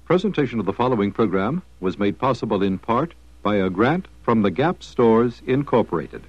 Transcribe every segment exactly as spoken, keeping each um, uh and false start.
Presentation of the following program was made possible in part by a grant from the Gap Stores Incorporated.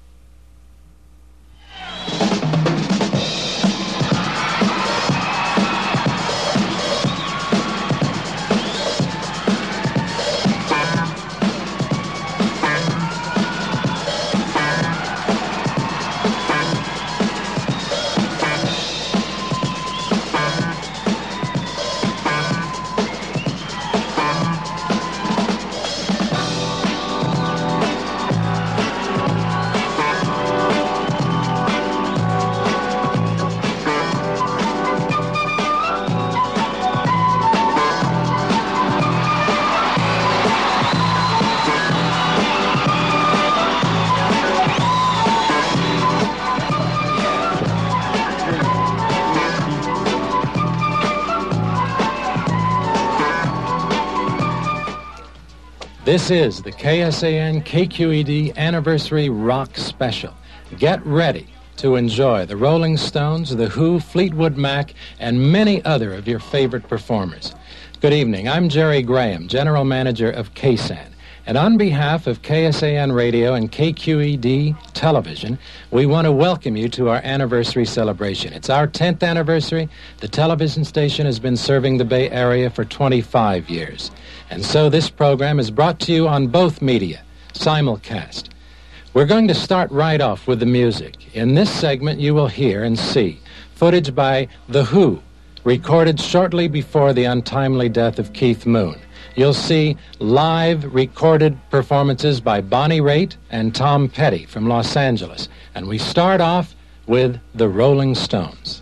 This is the K S A N K Q E D Anniversary Rock Special. Get ready to enjoy the Rolling Stones, The Who, Fleetwood Mac, and many other of your favorite performers. Good evening. I'm Jerry Graham, General Manager of K S A N. And on behalf of K S A N Radio and K Q E D Television, we want to welcome you to our anniversary celebration. It's our tenth anniversary. The television station has been serving the Bay Area for twenty-five years. And so this program is brought to you on both media, simulcast. We're going to start right off with the music. In this segment, you will hear and see footage by The Who, recorded shortly before the untimely death of Keith Moon. You'll see live recorded performances by Bonnie Raitt and Tom Petty from Los Angeles. And we start off with the Rolling Stones.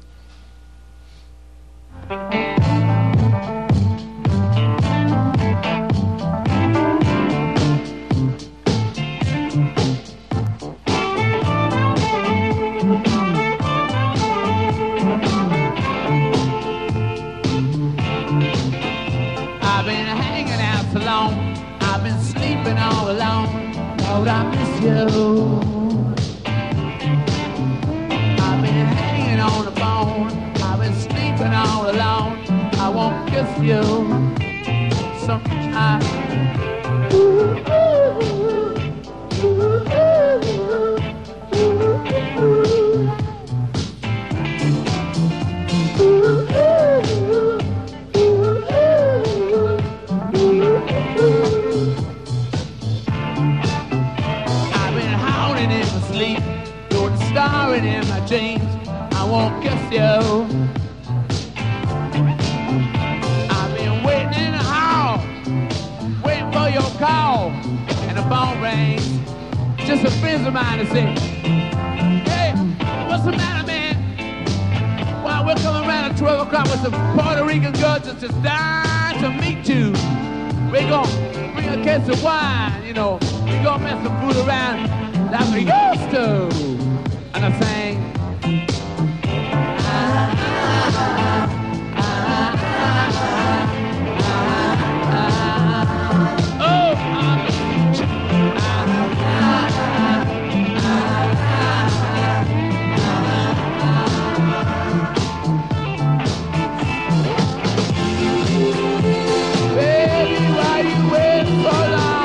I miss you. I've been hanging on the phone. I've been sleeping all alone. I won't kiss you sometime. Ooh, ooh, ooh, ooh, starring in my dreams, I won't kiss you. I've been waiting in the hall, waiting for your call, and the phone rings. Just a friend of mine to say, hey, what's the matter, man? Well, we're coming around at twelve o'clock with some Puerto Rican girls just dying to meet you. We're gonna bring a case of wine, you know. We're gonna mess some food around like we used to. And I sang, ah, ah, ah, ah, ah, ah, oh, ah, baby, why you waiting so long?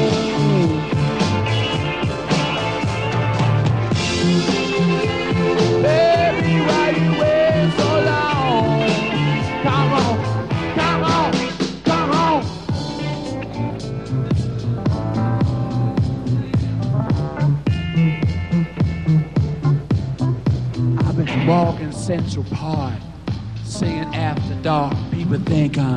Walking Central Park, singing After Dark. People think I'm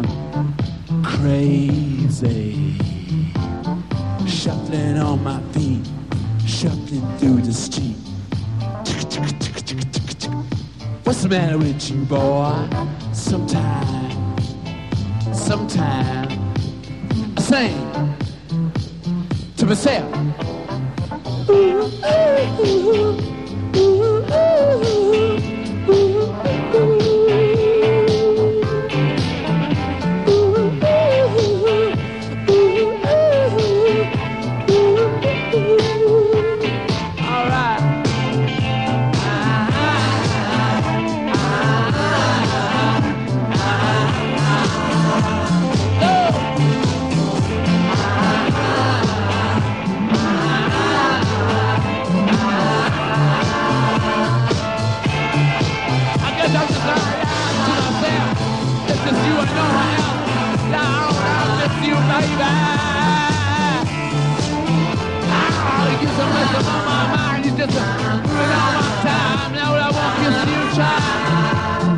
crazy. Shuffling on my feet, shuffling through the street. What's the matter with you, boy? Sometime, sometime, I sing to myself. Ooh, ooh, ooh, ooh, ooh. want no one else. Lord, I miss you, baby. Oh, you get some mess on my mind. You just ruin all my time. Now I won't kiss you, child.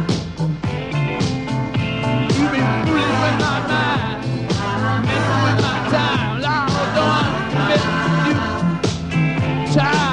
You've been fooling with my mind, messing with my time. Lord, don't I miss you, child.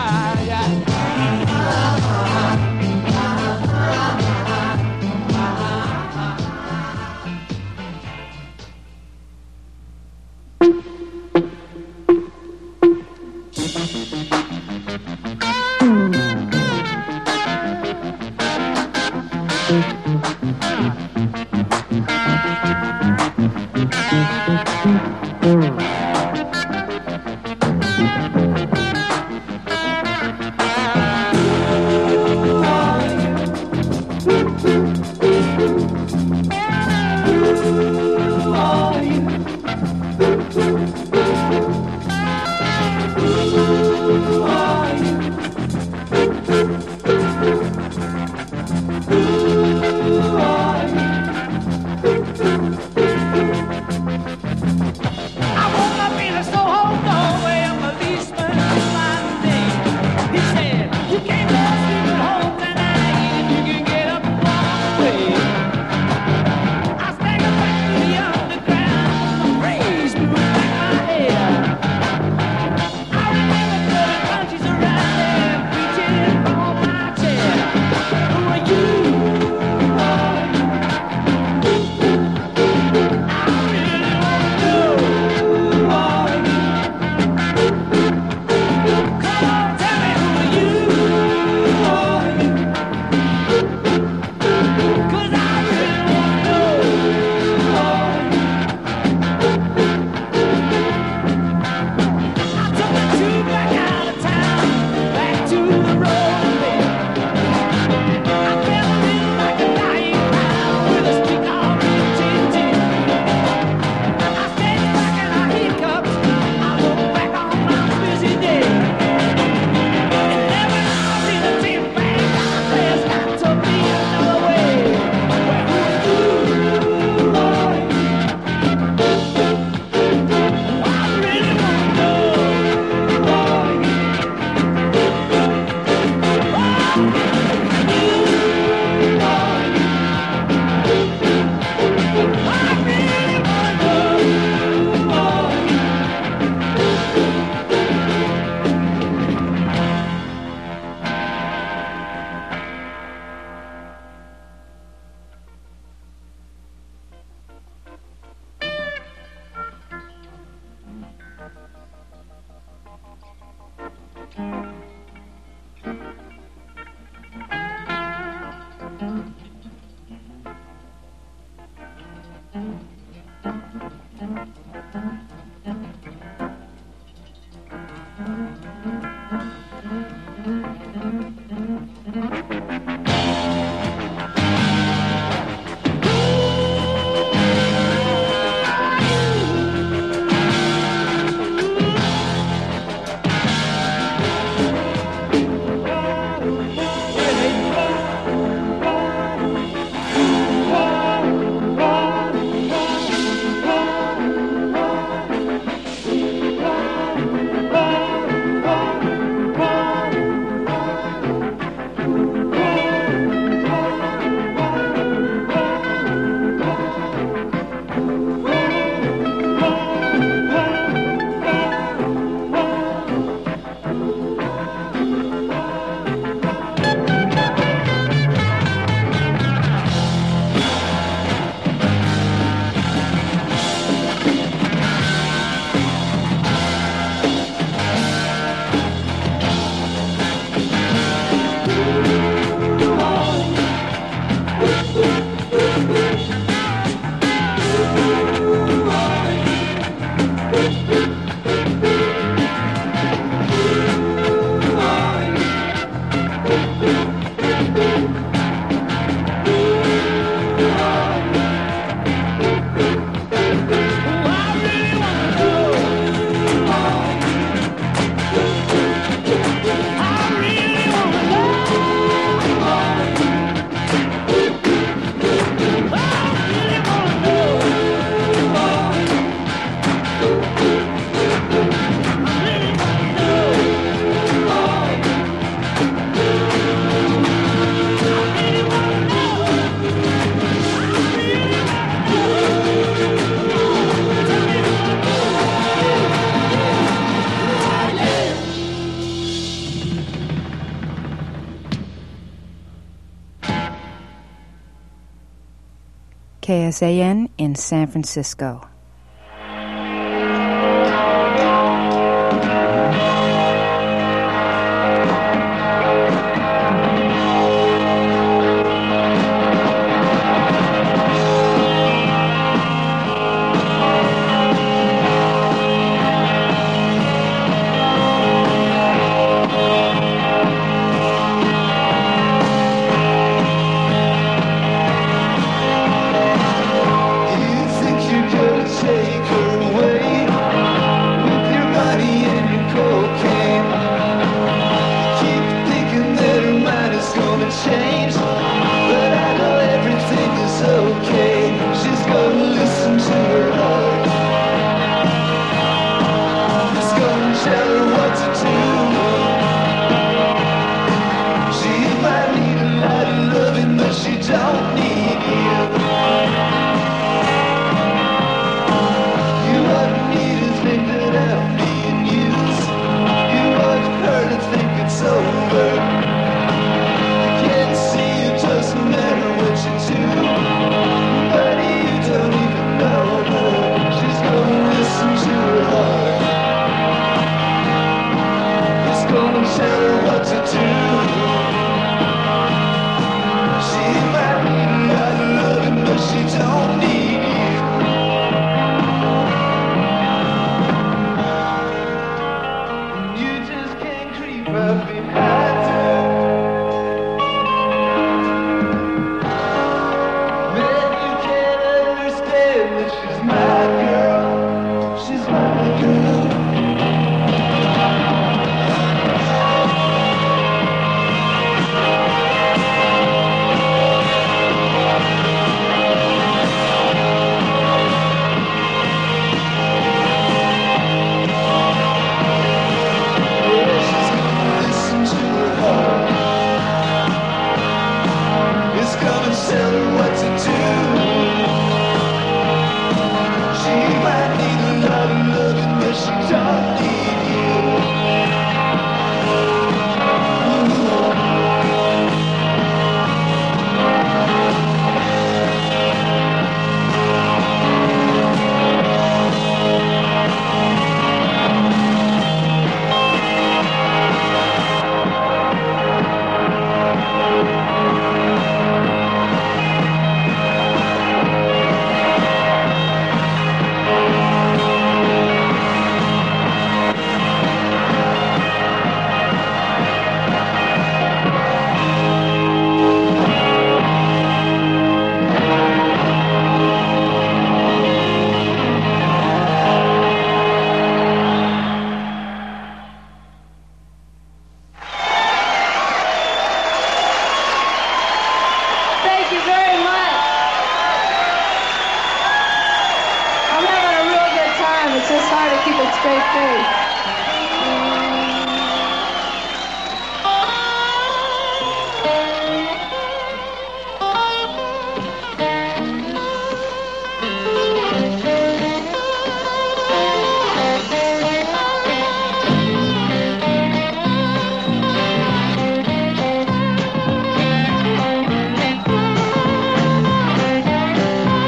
K S A N in San Francisco.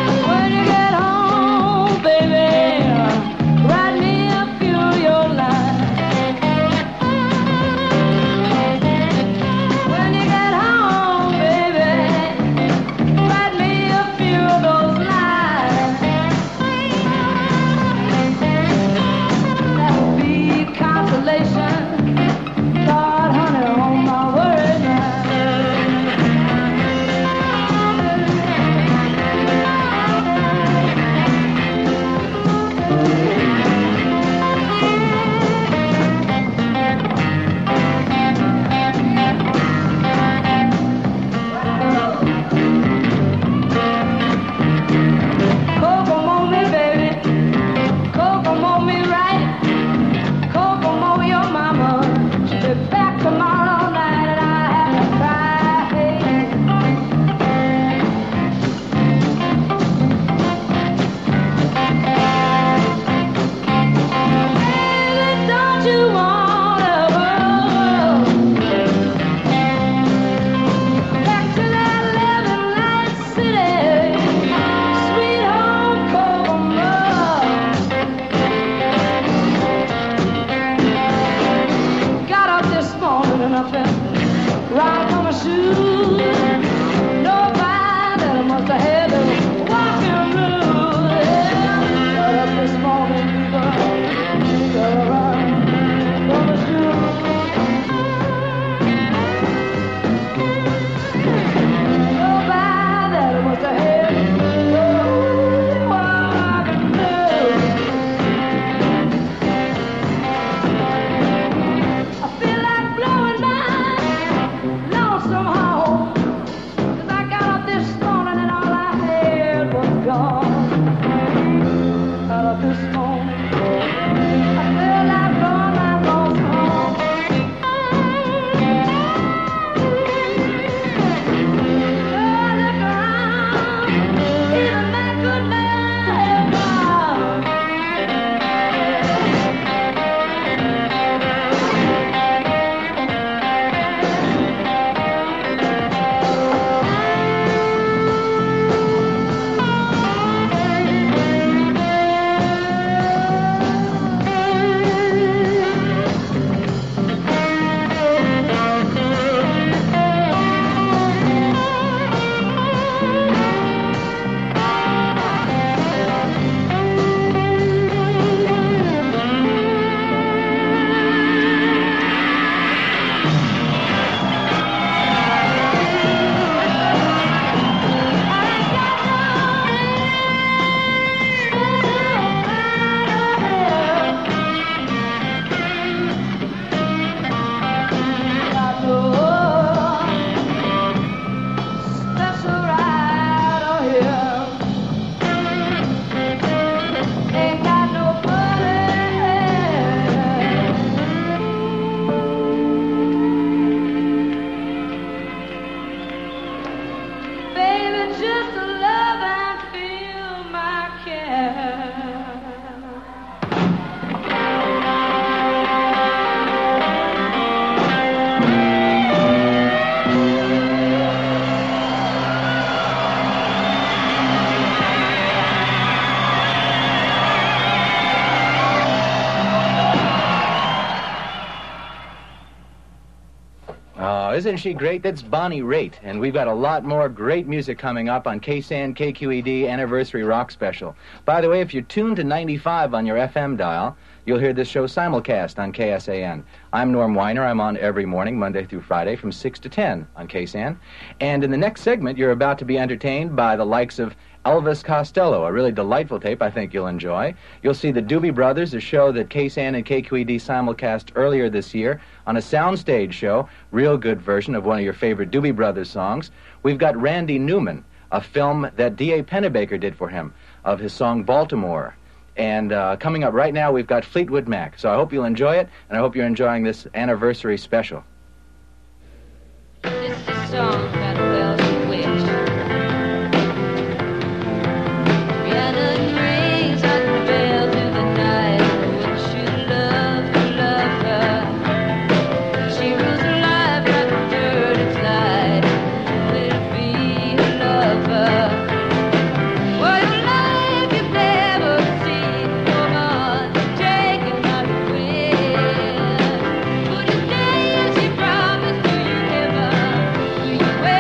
Write me a few of your lines. isn't she great? That's Bonnie Raitt, and we've got a lot more great music coming up on K S A N K Q E D Anniversary Rock Special. By the way, if you're tuned to ninety-five on your F M dial, you'll hear this show simulcast on K S A N. I'm Norm Weiner. I'm on every morning, Monday through Friday, from six to ten on K S A N. And in the next segment, you're about to be entertained by the likes of Elvis Costello, a really delightful tape I think you'll enjoy. You'll see the Doobie Brothers, a show that K S A N and K Q E D simulcast earlier this year on a soundstage show, real good version of one of your favorite Doobie Brothers songs. We've got Randy Newman, a film that D A Pennebaker did for him, of his song Baltimore. And uh, coming up right now, we've got Fleetwood Mac. So I hope you'll enjoy it, and I hope you're enjoying this anniversary special. This is a song about a Welsh witch. Rhiannon rings like a bell through the night. Wouldn't you love to love her? She rules her life like a bird in flight. Will it be her lover? Well, your life you've never seen, woman, taken by the wind. Would you stay as you promised? Do you ever? Do you ever?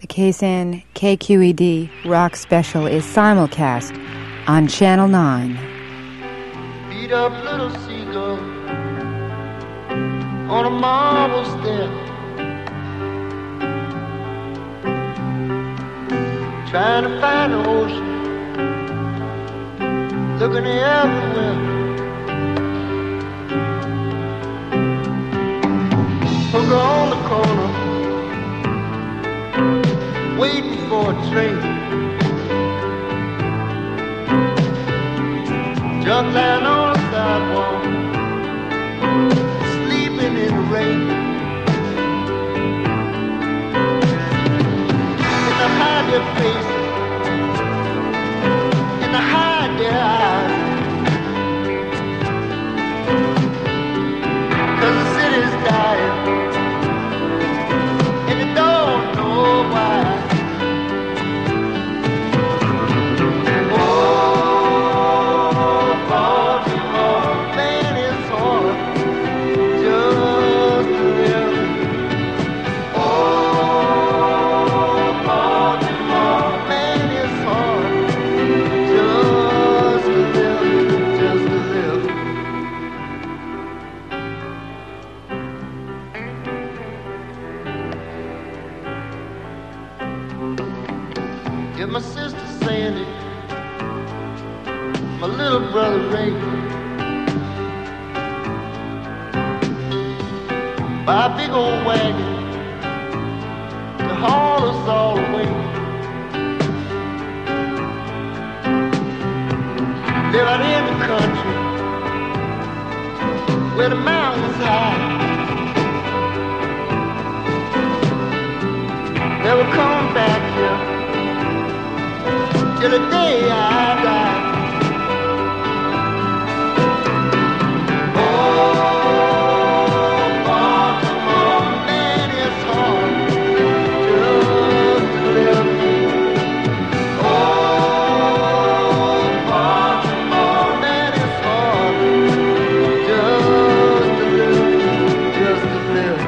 The K S A N K Q E D Rock Special is simulcast on Channel nine. Beat up little seagull on a marble step, trying to find the ocean, looking everywhere. Hooker on the corner, waiting for a train. Junk lying on the sidewalk, sleeping in the rain. And they hide their faces, and they hide their eyes, 'cause the city's dying, and they don't know why. My sister Sandy, my little brother Ray, buy a big old wagon to haul us all away. Live out in the country where the mountains high, never come back here till the day I die. Oh, Baltimore, man, it's hard just to live. Oh, Baltimore, man, it's hard just to live, just to live.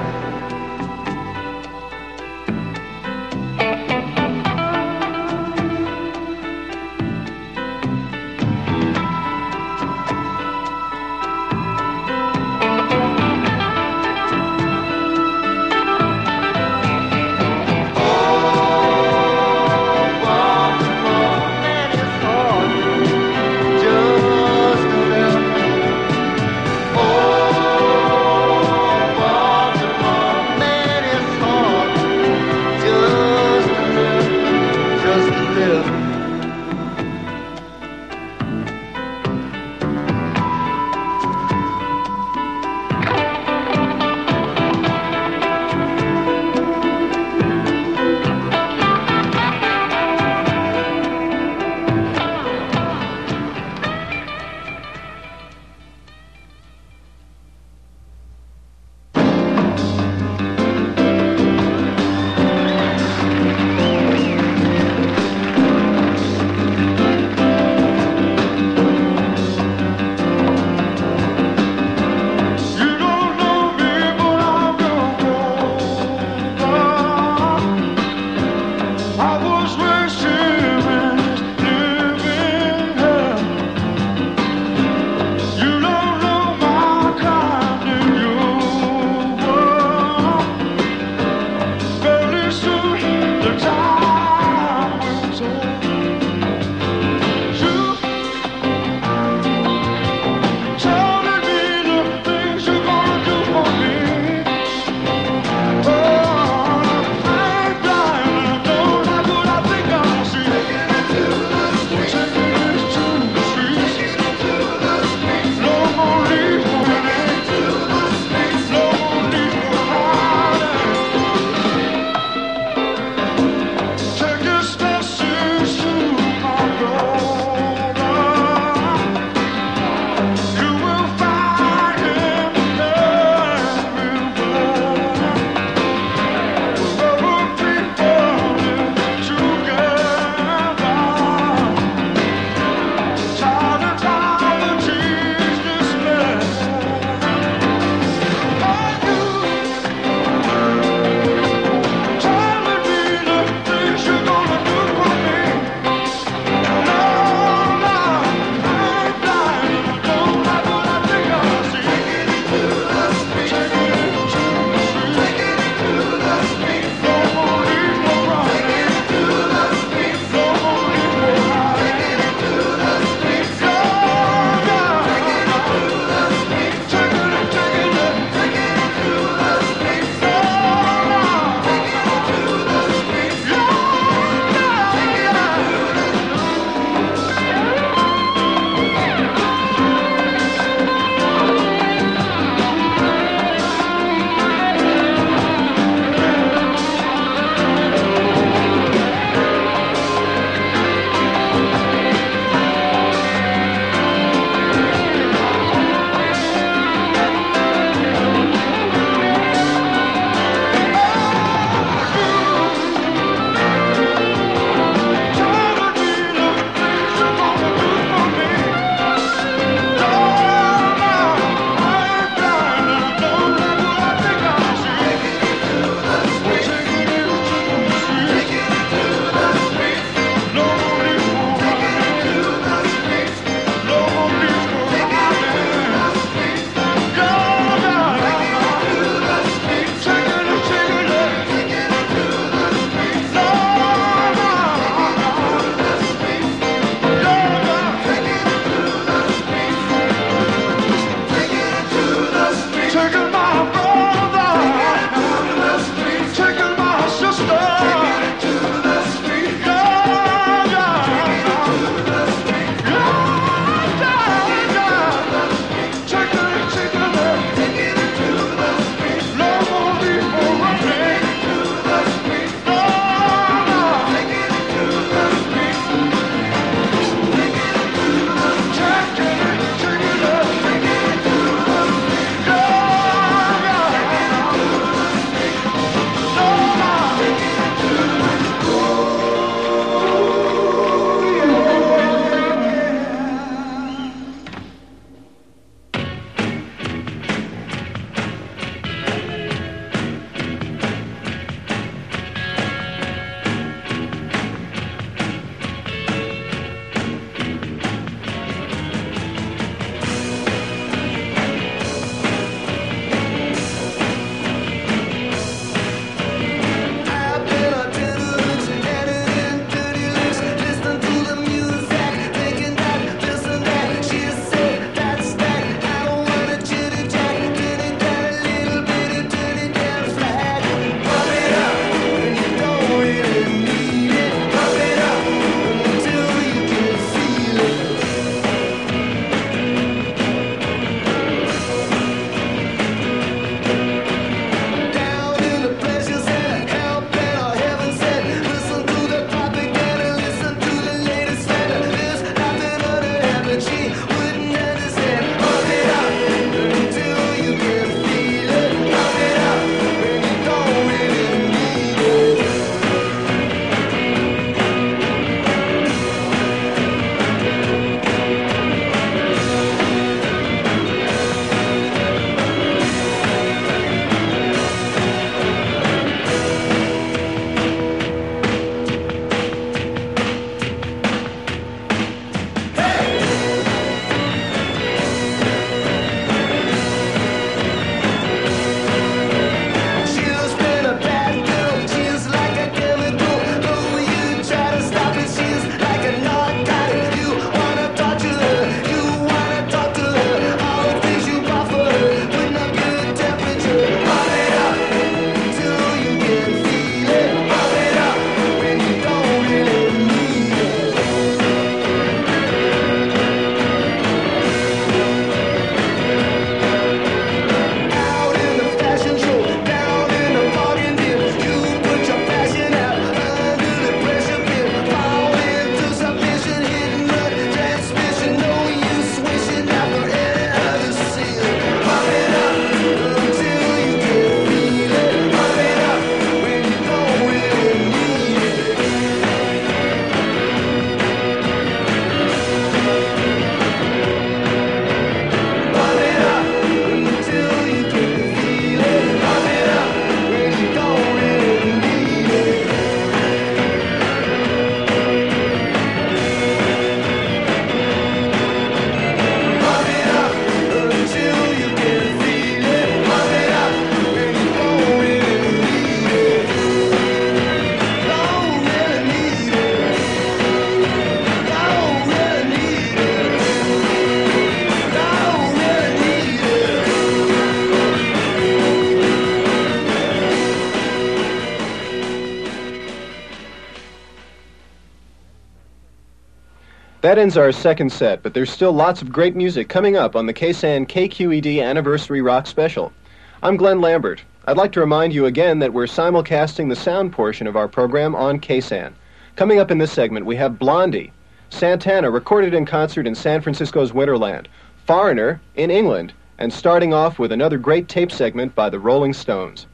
That ends our second set, but there's still lots of great music coming up on the K S A N K Q E D Anniversary Rock Special. I'm Glenn Lambert. I'd like to remind you again that we're simulcasting the sound portion of our program on K S A N. Coming up in this segment, we have Blondie, Santana, recorded in concert in San Francisco's Winterland, Foreigner in England, and starting off with another great tape segment by the Rolling Stones.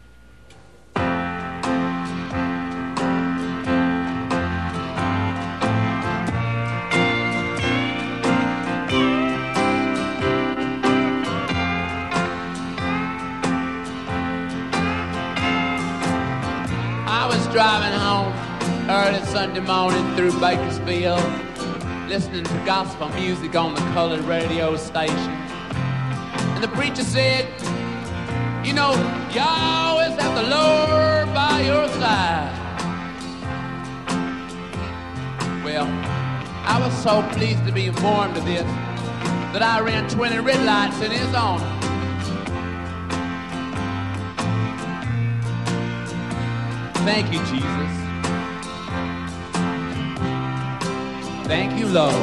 Driving home early Sunday morning through Bakersfield, listening to gospel music on the colored radio station. And the preacher said, you know, you always have the Lord by your side. Well, I was so pleased to be informed of this that I ran twenty red lights in his honor. Thank you, Jesus. Thank you, Lord.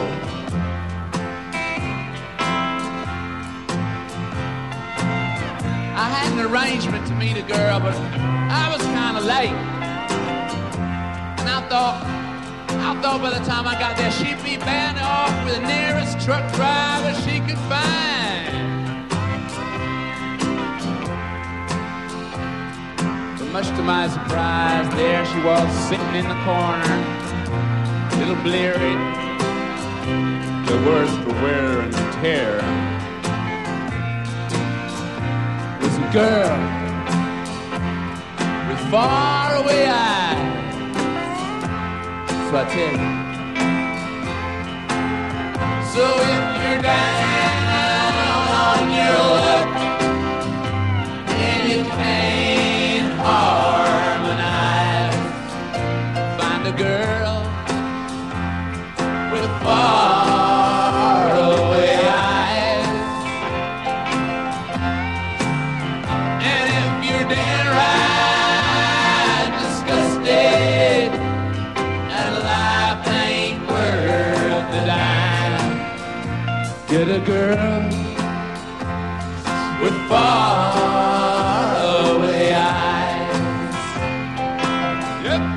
I had an arrangement to meet a girl, but I was kind of late. And I thought, I thought by the time I got there, she'd be bound off with the nearest truck driver she could find. Much to my surprise, there she was sitting in the corner, a little bleary, the worst for wear and tear. Was a girl with faraway eyes. So I tell you, so if you're down on your luck and you can't harmonize, find a girl with faraway eyes. And if you're downright disgusted and life ain't worth the dime, get a girl with faraway eyes. Yep.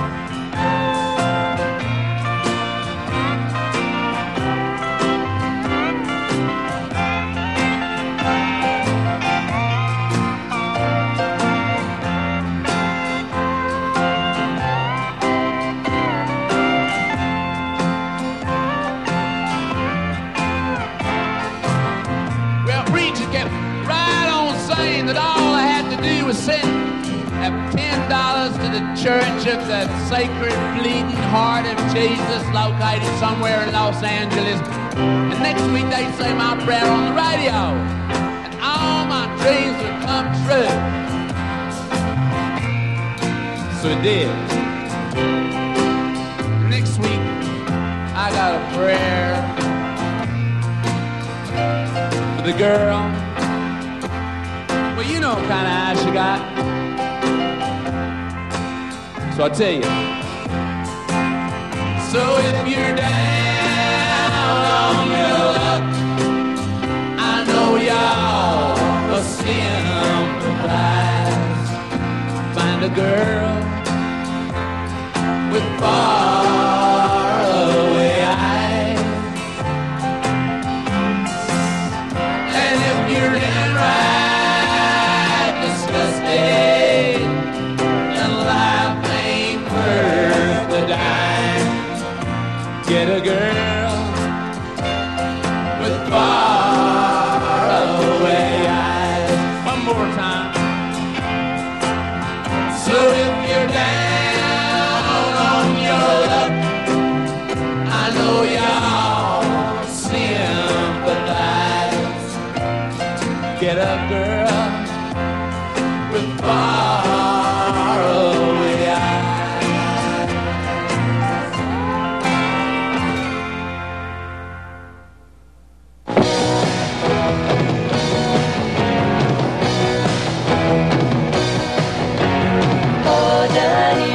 Well, preacher kept right on saying that all I had to do was send that ten dollars to the Church of the Sacred Bleeding Heart of Jesus, located somewhere in Los Angeles. And next week they'd say my prayer on the radio, and all my dreams would come true. So it did. Next week I got a prayer for the girl. Well, you know what kind of eyes she got. So I tell you. So if you're down on your luck, I know y'all will sympathize. Find a girl with faraway eyes. And if you're downright disgusted and life ain't worth the dime, get a girl with faraway eyes. One more time. So if you're down on your luck, I know y'all sympathize. Get a girl with faraway eyes. Oh, Daddy.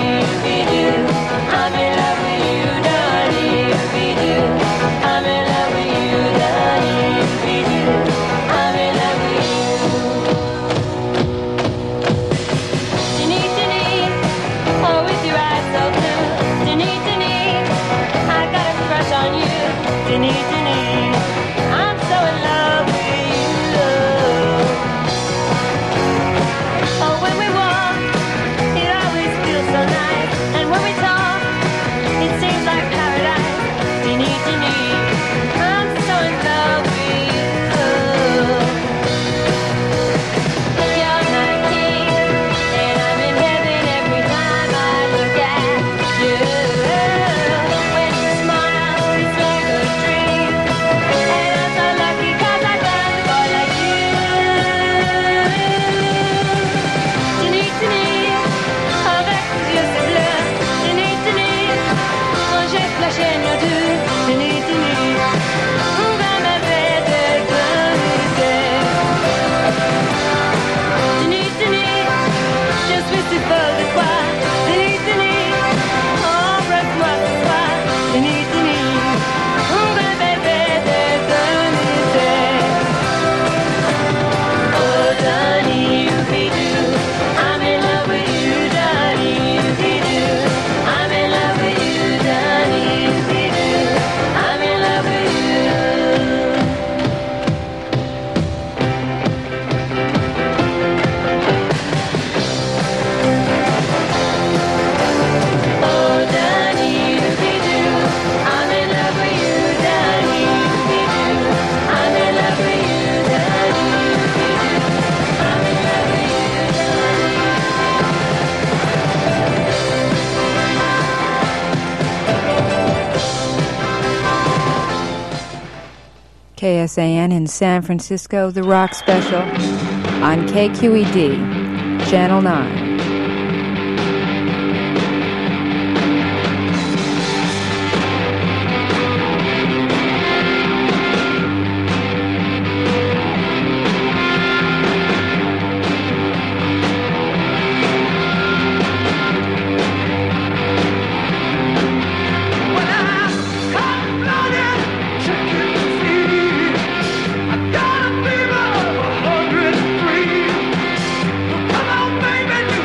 K S A N in San Francisco, the Rock Special on K Q E D, Channel nine. Come on, baby, do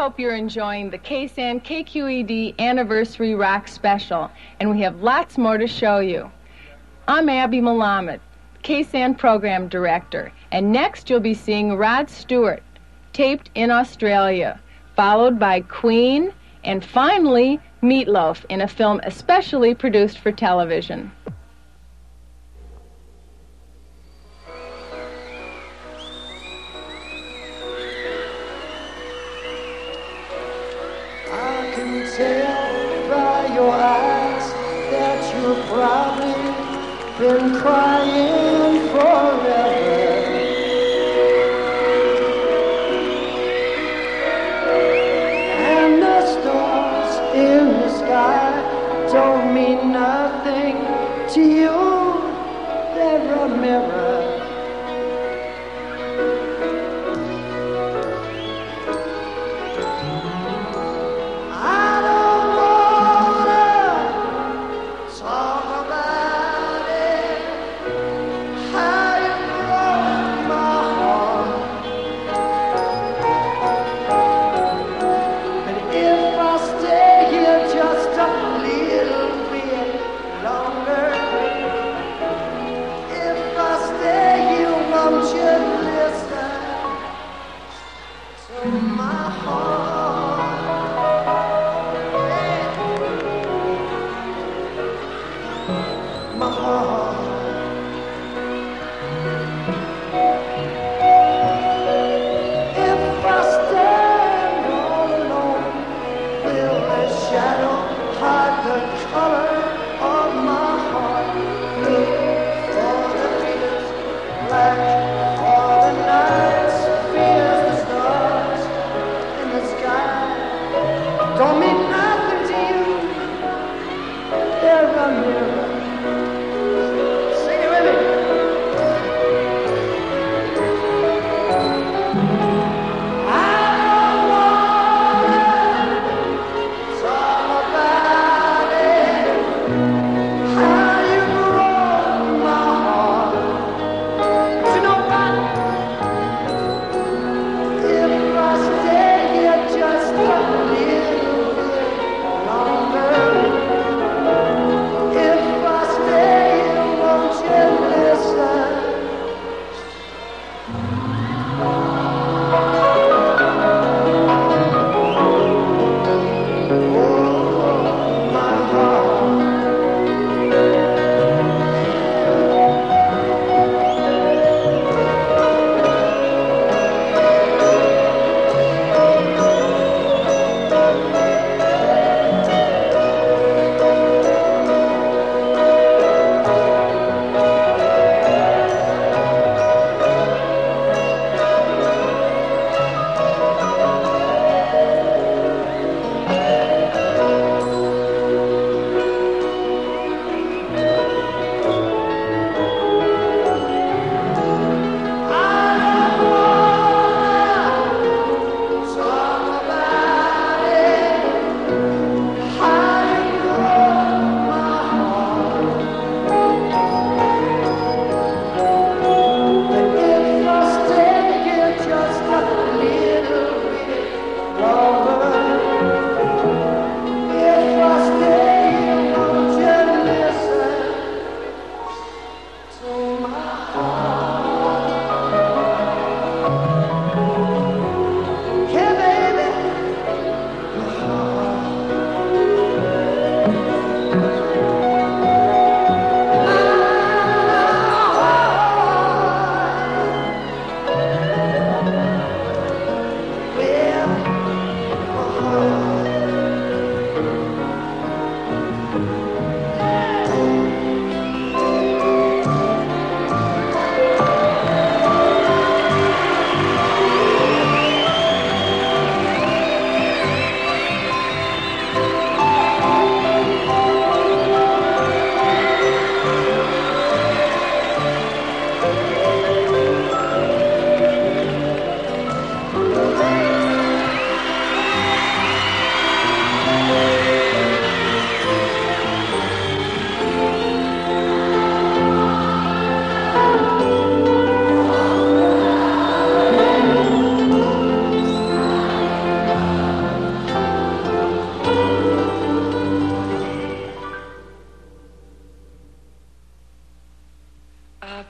hope you're enjoying the K S A N K Q E D Anniversary Rock Special, and we have lots more to show you. I'm Abby Malamet, K S A N Program Director, and next you'll be seeing Rod Stewart, taped in Australia, followed by Queen, and finally Meatloaf in a film especially produced for television. I can tell by your eyes that you've probably been crying forever. And the stars in the sky don't mean nothing to you. They're a mirror.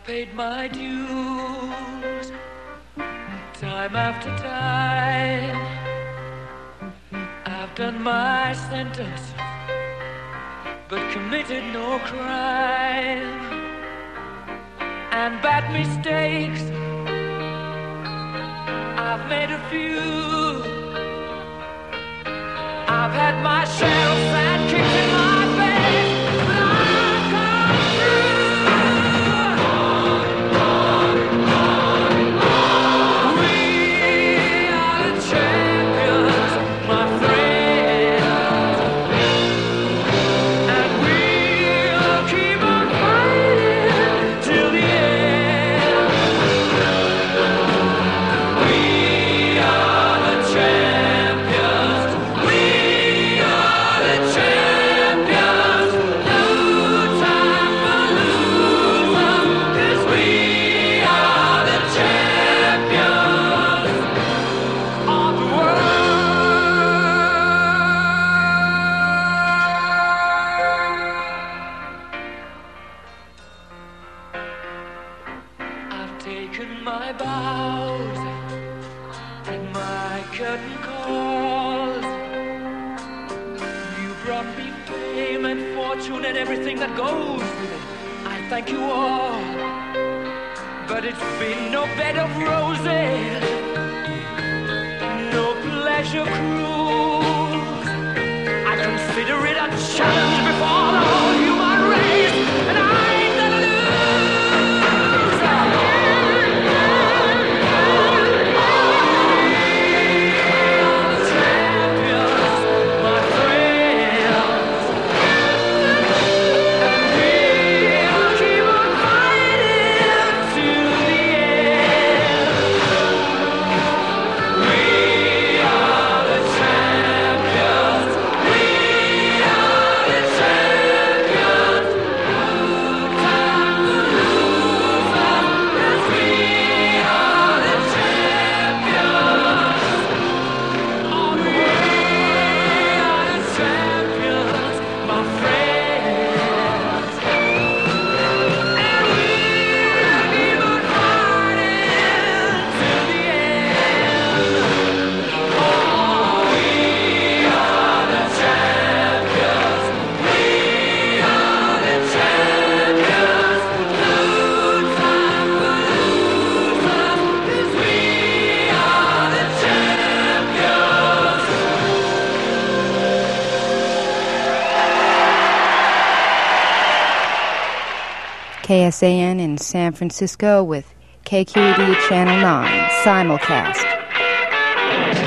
paid my dues time after time. I've done my sentence, but committed no crime. And bad mistakes, I've made a few. I've had my share of sand kicked in my face, but I've come through. We are the champions, my friends, and we'll keep on fighting till the end. We are the champions. We are the champions. No time for losing, 'cause we are the champions of the world. I've taken my bows and my curtain calls. You brought me fame and fortune and everything that goes with it. I thank you all, but it's been no bed of roses, no pleasure cruise. I consider it a challenge before the whole human race, and I ain't gonna lose. K S A N in San Francisco with K Q E D Channel nine, simulcast.